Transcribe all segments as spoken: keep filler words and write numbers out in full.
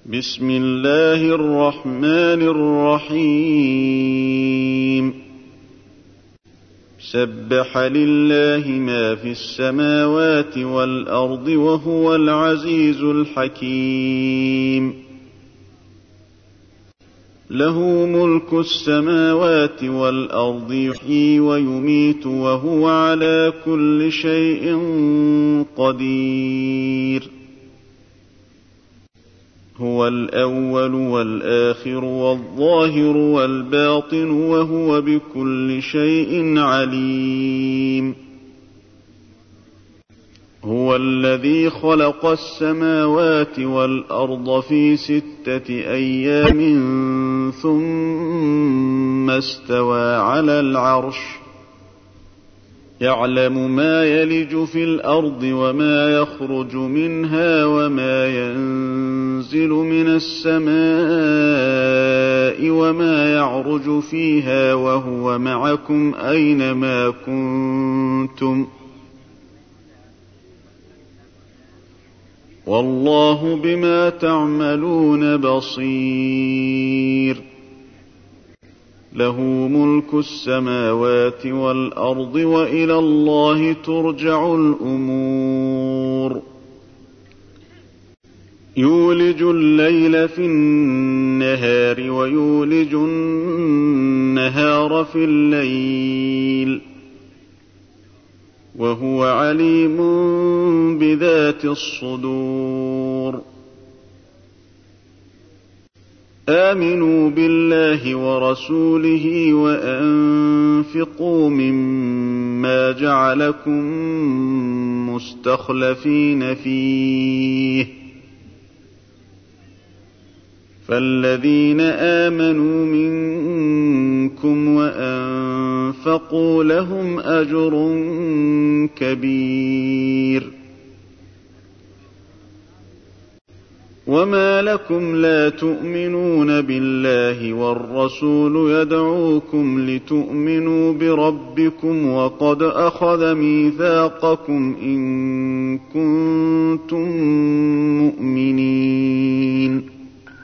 بسم الله الرحمن الرحيم سبح لله ما في السماوات والأرض وهو العزيز الحكيم له ملك السماوات والأرض يحيي ويميت وهو على كل شيء قدير هو الأول والآخر والظاهر والباطن وهو بكل شيء عليم هو الذي خلق السماوات والأرض في ستة أيام ثم استوى على العرش يعلم ما يلج في الأرض وما يخرج منها وما ينزل من السماء وما يعرج فيها وهو معكم أينما كنتم والله بما تعملون بصير له ملك السماوات والأرض وإلى الله ترجع الأمور يولج الليل في النهار ويولج النهار في الليل وهو عليم بذات الصدور آمنوا بالله ورسوله وأنفقوا مما جعلكم مستخلفين فيه فالذين آمنوا منكم وأنفقوا لهم أجر كبير وما لكم لا تؤمنون بالله والرسول يدعوكم لتؤمنوا بربكم وقد أخذ ميثاقكم إن كنتم مؤمنين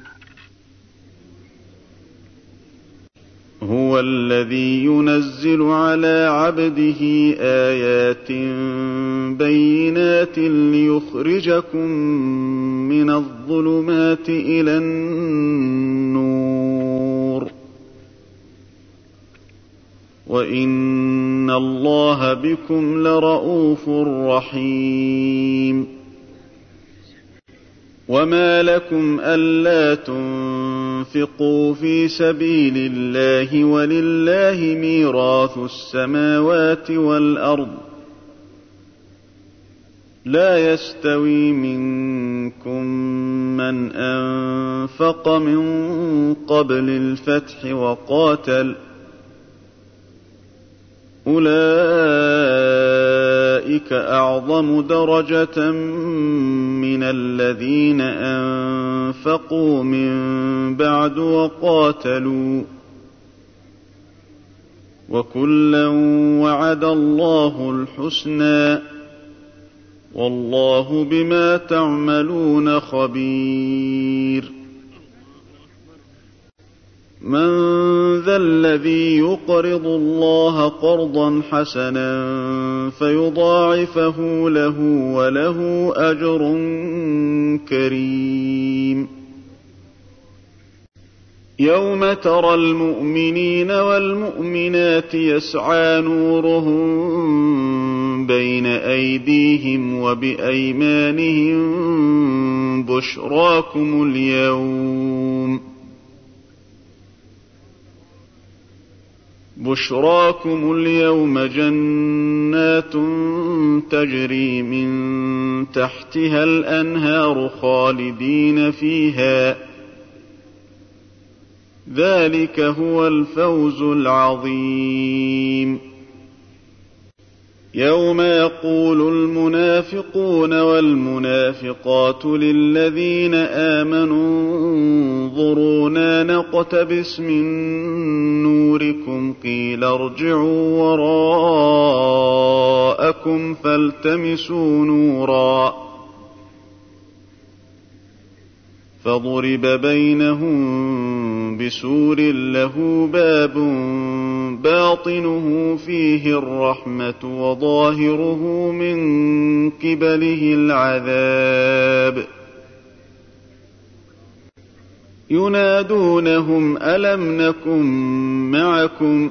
هو الذي ينزل على عبده آيات بينات ليخرجكم من الظلمات إلى النور وإن الله بكم لرءوف رحيم وما لكم ألا تنفقوا في سبيل الله ولله ميراث السماوات والأرض لا يستوي منكم من أنفق من قبل الفتح وقاتل أولئك أعظم درجة من الذين أنفقوا من بعد وقاتلوا وكلا وعد الله الحسنى والله بما تعملون خبير من ذا الذي يقرض الله قرضا حسنا فيضاعفه له وله أجر كريم يوم ترى المؤمنين والمؤمنات يسعى نورهم بين أيديهم وبأيمانهم بشراكم اليوم بشراكم اليوم جنات تجري من تحتها الأنهار خالدين فيها ذلك هو الفوز العظيم يوم يقول المنافقون والمنافقات للذين آمنوا انظرونا نقتبس من نوركم قيل ارجعوا وراءكم فالتمسوا نورا فضرب بينهم بسور له باب باطنه فيه الرحمة وظاهره من قبله العذاب ينادونهم ألم نكن معكم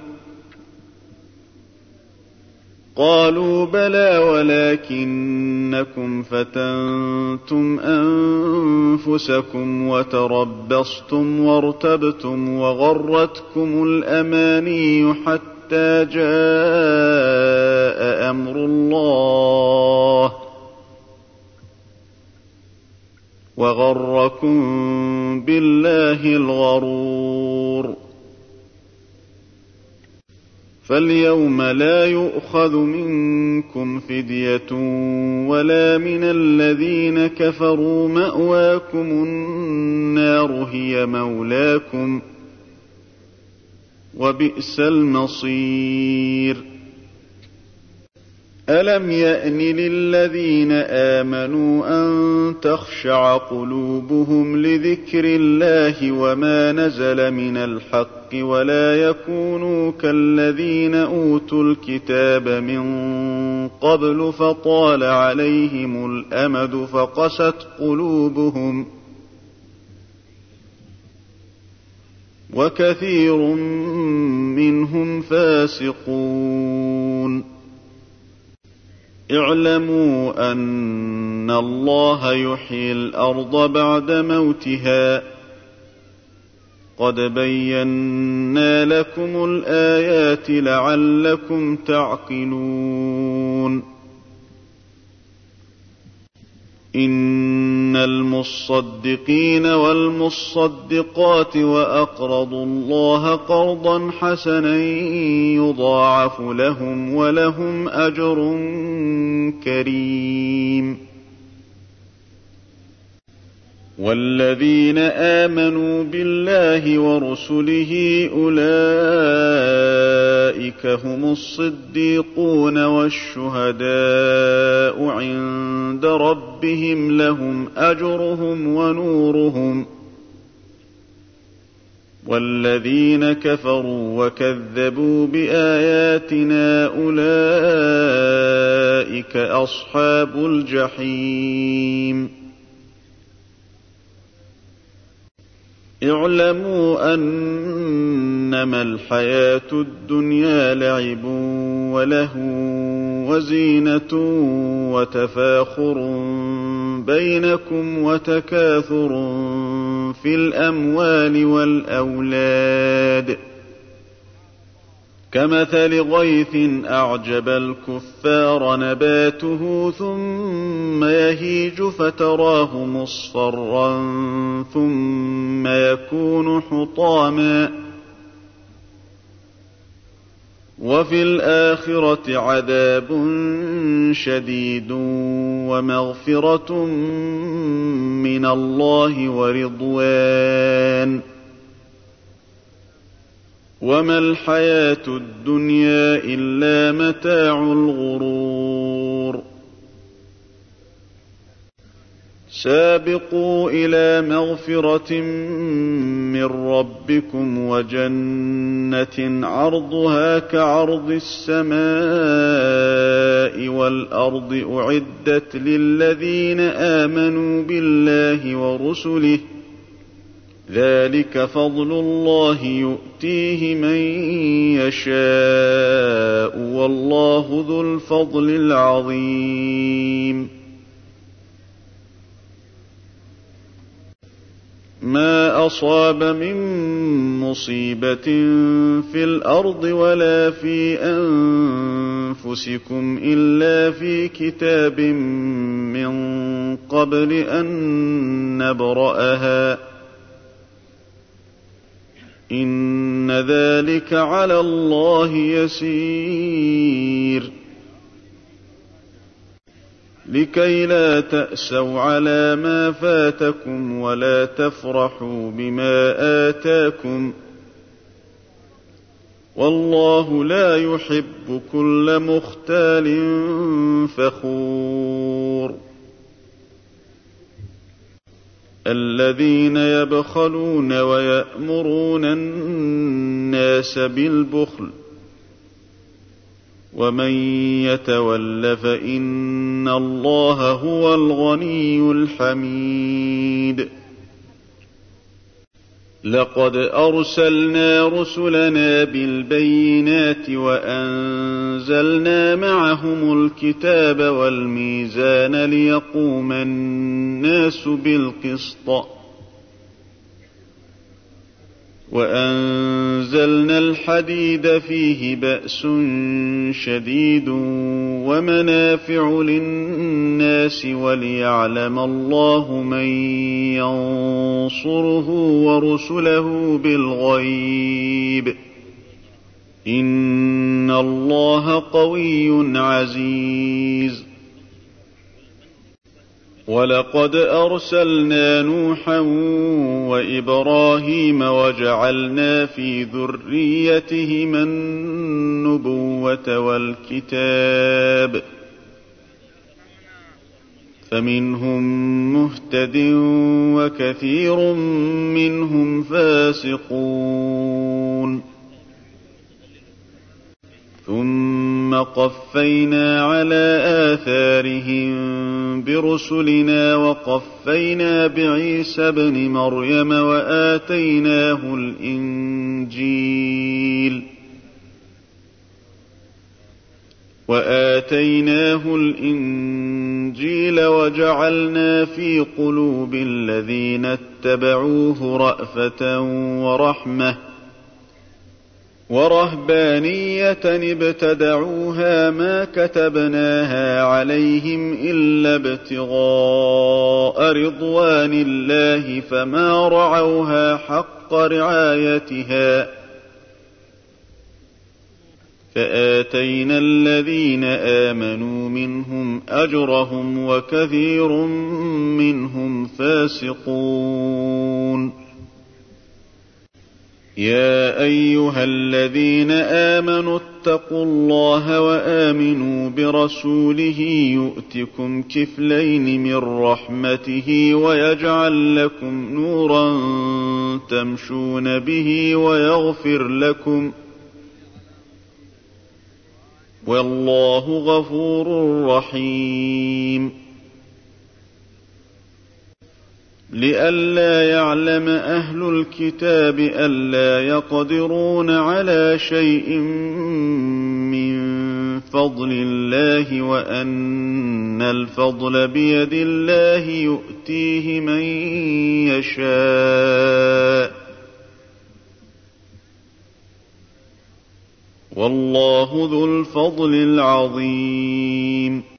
قالوا بلى ولكنكم فتنتم أنفسكم وتربصتم وارتبتم وغرتكم الأماني حتى جاء أمر الله وغركم بالله الغرور فاليوم لا يؤخذ منكم فدية ولا من الذين كفروا مأواكم النار هي مولاكم وبئس المصير ألم يأن للذين آمنوا أن تخشع قلوبهم لذكر الله وما نزل من الحق ولا يكونوا كالذين أوتوا الكتاب من قبل فطال عليهم الأمد فقست قلوبهم وكثير منهم فاسقون اعلموا أن الله يحيي الأرض بعد موتها قد بينا لكم الآيات لعلكم تعقلون إن المصدقين والمصدقات وأقرضوا الله قرضا حسنا يضاعف لهم ولهم أجر كريم والذين آمنوا بالله ورسله أولئك هم الصديقون والشهداء عند ربهم لهم أجرهم ونورهم والذين كفروا وكذبوا بآياتنا أولئك أصحاب الجحيم اعلموا أنما الحياة الدنيا لعب وله وزينة وتفاخر بينكم وتكاثر في الأموال والأولاد كمثل غيث أعجب الكفار نباته ثم يهيج فتراه مصفرا ثم يكون حطاما وفي الآخرة عذاب شديد ومغفرة من الله ورضوان وما الحياة الدنيا إلا متاع الغرور سابقوا إلى مغفرة من ربكم وجنة عرضها كعرض السماء والأرض أعدت للذين آمنوا بالله ورسله ذلك فضل الله يؤتيه من يشاء والله ذو الفضل العظيم ما أصاب من مصيبة في الأرض ولا في أنفسكم إلا في كتاب من قبل أن نبرأها إن ذلك على الله يسير لكي لا تأسوا على ما فاتكم ولا تفرحوا بما آتاكم والله لا يحب كل مختال فخور الذين يبخلون ويأمرون الناس بالبخل ومن يتول فإن الله هو الغني الحميد لقد أرسلنا رسلنا بالبينات وأنزلنا معهم الكتاب والميزان ليقوم الناس بالقسط وأنزلنا الحديد فيه بأس شديد ومنافع للناس وليعلم الله من ينصره ورسله بالغيب إن الله قوي عزيز ولقد أرسلنا نوحا وإبراهيم وجعلنا في ذريتهما النبوة والكتاب فمنهم مهتد وكثير منهم فاسقون ثم قفينا على آثارهم برسلنا وقفينا بعيسى ابن مريم وآتيناه الإنجيل وآتيناه الإنجيل وجعلنا في قلوب الذين اتبعوه رأفة ورحمة ورهبانية ابتدعوها ما كتبناها عليهم إلا ابتغاء رضوان الله فما رعوها حق رعايتها فآتينا الذين آمنوا منهم أجرهم وكثير منهم فاسقون يا أيها الذين آمنوا اتقوا الله وآمنوا برسوله يؤتكم كفلين من رحمته ويجعل لكم نورا تمشون به ويغفر لكم والله غفور رحيم لئلا يعلم أهل الكتاب ألا يقدرون على شيء من فضل الله وأن الفضل بيد الله يؤتيه من يشاء والله ذو الفضل العظيم